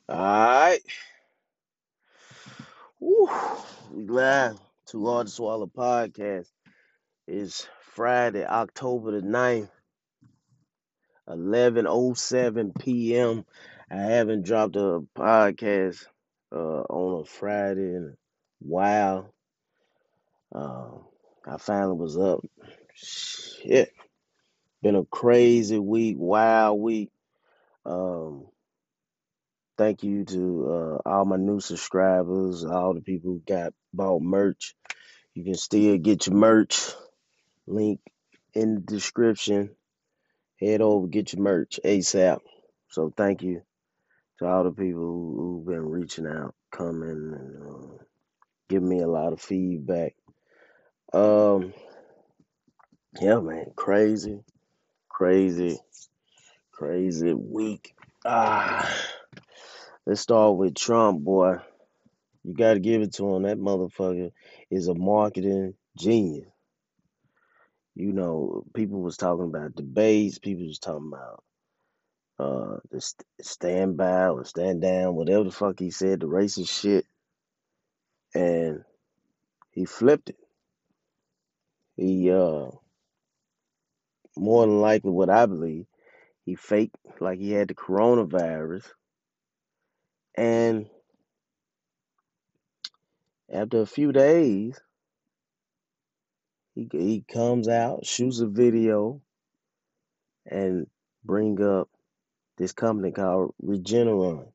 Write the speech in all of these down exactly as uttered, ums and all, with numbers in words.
All right. Woo. We live to Hard to Swallow podcast. It's Friday, October the ninth, eleven oh seven p.m. I haven't dropped a podcast uh, on a Friday in a while. Um, I finally was up. Shit. Been a crazy week, wild week. Um, Thank you to uh, all my new subscribers, all the people who got bought merch. You can still get your merch. Link in the description. Head over, get your merch ASAP. So thank you to all the people who, who've been reaching out, coming, and uh, giving me a lot of feedback. Um, yeah, man, crazy, crazy, crazy week. Ah, let's start with Trump, boy. You got to give it to him. That motherfucker is a marketing genius. You know, people was talking about debates. People was talking about uh the st- stand by or stand down, whatever the fuck he said, the racist shit, and he flipped it. He uh more than likely, what I believe, he faked like he had the coronavirus, and after a few days, he he comes out, shoots a video, and bring up this company called Regeneron,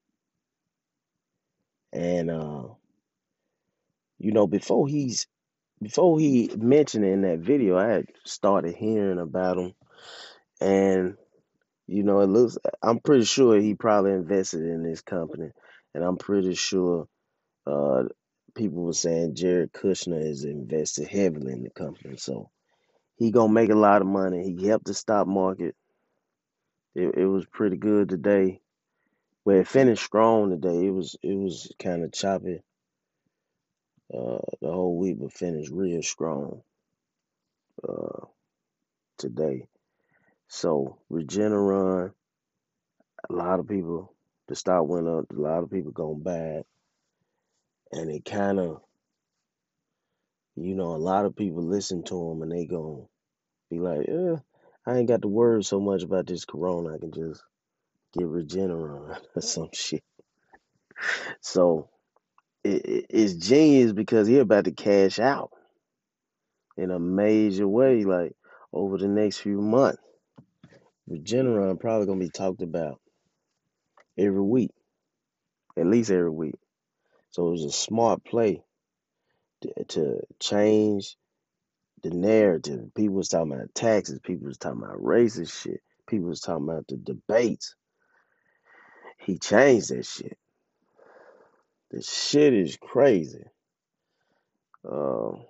and uh you know before he's before he mentioned it in that video, I had started hearing about him, and you know, it looks. I'm pretty sure he probably invested in this company, and I'm pretty sure uh, people were saying Jared Kushner is invested heavily in the company, so he gonna make a lot of money. He helped the stock market. It, it was pretty good today. Well, it finished strong today. It was it was kind of choppy uh, the whole week, but finished real strong uh, today. So Regeneron, a lot of people, the stock went up. A lot of people gonna buy it, and it kind of, you know, a lot of people listen to him and they gonna be like, "Yeah, I ain't got to worry so much about this corona. I can just get Regeneron or some shit." So it, it, it's genius because he about to cash out in a major way, like over the next few months. Regeneron probably gonna be talked about every week, at least every week. So it was a smart play to, to change the narrative. People was talking about taxes. People was talking about racist shit. People was talking about the debates. He changed that shit. The shit is crazy. Um,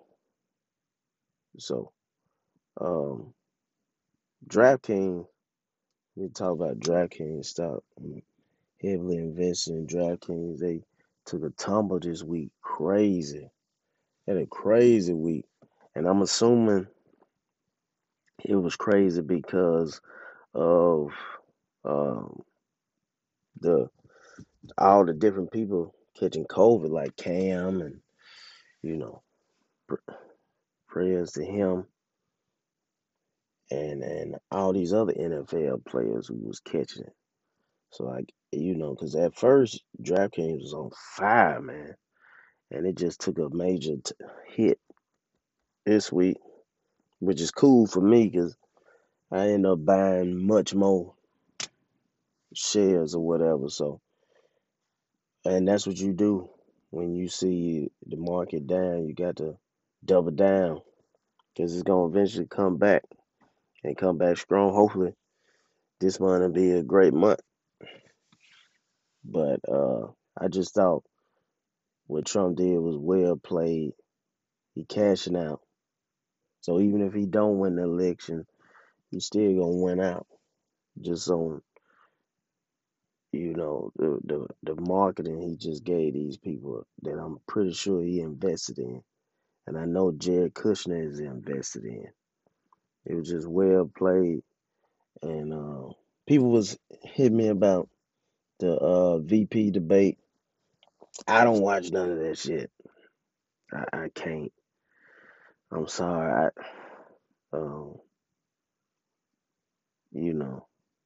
so um, DraftKings. We talk about DraftKings stock. I'm heavily invested in DraftKings. They took a tumble this week. Crazy. Had a crazy week, and I'm assuming it was crazy because of um, the all the different people catching COVID, like Cam, and you know, pr- prayers to him, and and all these other N F L players who was catching it. So like you know, because at first DraftKings was on fire, man, and it just took a major t- hit this week, which is cool for me because I end up buying much more shares or whatever. So, and that's what you do when you see the market down. You got to double down because it's gonna eventually come back and come back strong. Hopefully, this month will be a great month. But uh, I just thought what Trump did was well played. He cashing out. So even if he don't win the election, he still gonna win out. Just on you know the the, the marketing he just gave these people that I'm pretty sure he invested in, and I know Jared Kushner is invested in. It was just well played, and uh, people was hitting me about the uh, V P debate. I don't watch none of that shit. I, I can't. I'm sorry. I, um, you know,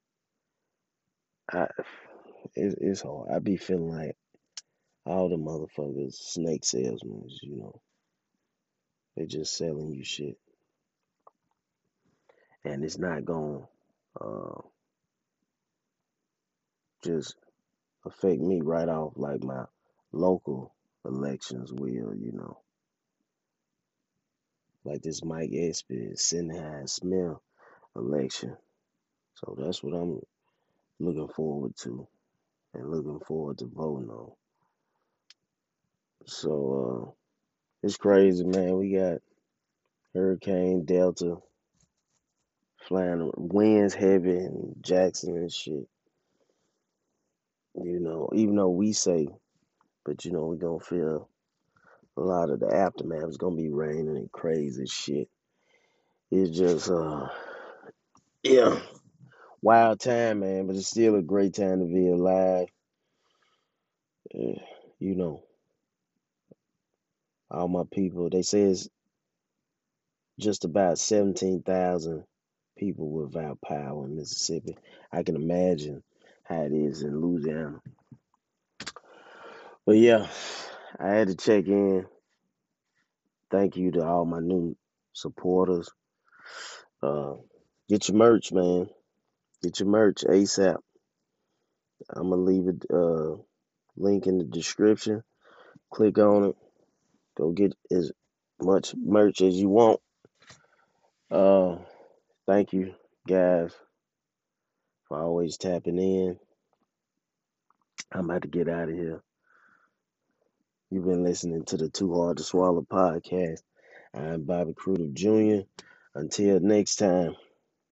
I it, it's hard. I be feeling like all the motherfuckers snake salesmen. You know, they just selling you shit, and it's not going to uh, just affect me right off like my local elections will. You know, like this Mike Espy, Sinhai Smith election. So that's what I'm looking forward to and looking forward to voting on. So uh, it's crazy, man. We got Hurricane Delta flying winds heavy in Jackson and shit. You know, even though we say, but you know, we gonna feel a lot of the aftermath. It's gonna be raining and crazy shit. It's just uh yeah, wild time, man, but it's still a great time to be alive. Uh, you know, all my people, they say it's just about seventeen thousand people without power in Mississippi. I can imagine how it is in Louisiana. But yeah, I had to check in. Thank you to all my new supporters. Uh, get your merch, man. Get your merch ASAP. I'm gonna leave a uh, link in the description. Click on it. Go get as much merch as you want. Uh, thank you guys for always tapping in. I'm about to get out of here. You've been listening to the Too Hard to Swallow podcast. I'm Bobby Crudup Junior Until next time.